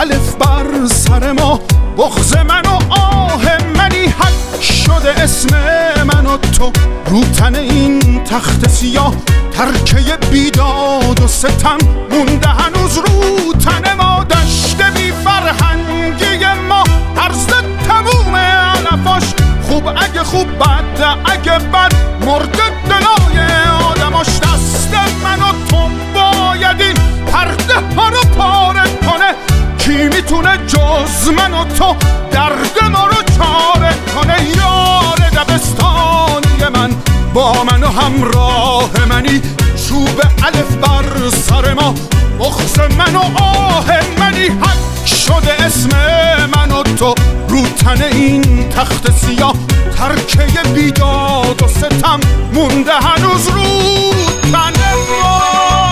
الف بر سر ما، بغض من و آه منی حک شده اسم من و تو رو تن این تخت سیاه. ترکه بیداد و ستم مونده هنوز رو تن ما، دشت بی فرهنگی ما عرض تموم علفاش. خوب اگه خوب بد اگه بد مرد دلای آدماش. دست من و تو باید این پرده ها رو پاره کنه، کی میتونه جز من و تو درد ما رو چاره کنه؟ یار دبستانی من با من و همراه منی، چوب الف بر سر ما، بغض من و آه منی حک شده اسم من و تو رو تن این تخت سیاه. ترکه بیداد و ستم مونده هنوز رو تن ما.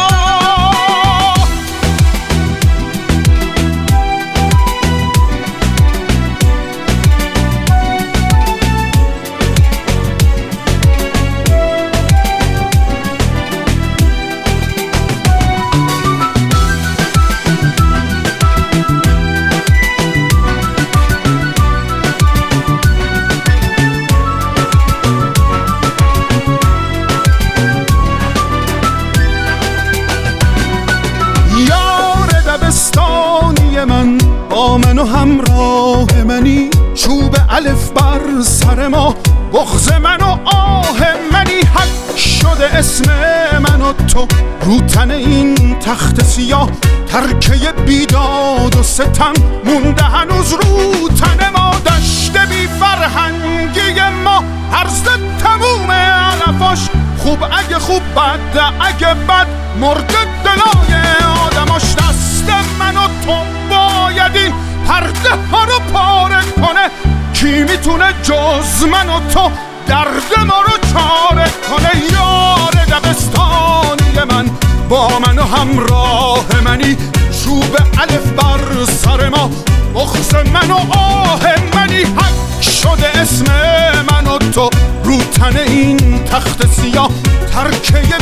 من با من و همراه منی، چوب الف بر سر ما، بغض من و آه منی حک شده اسم من و تو رو تن این تخت سیاه. ترکه بیداد و ستم مونده هنوز رو تن ما، دشت بی فرهنگی ما عرض تموم علفاش. خوب اگه خوب بد اگه بد مرد دلای آدماش. دست من و تو باید این پرده ها رو پاره کنه، کی میتونه جز من و تو درد ما رو چاره کنه؟ یار دبستانی من با من و همراه منی، چوب الف بر سر ما، بغض من و آه منی حک شده اسم من و تو رو تن این تخت سیاه. ترکه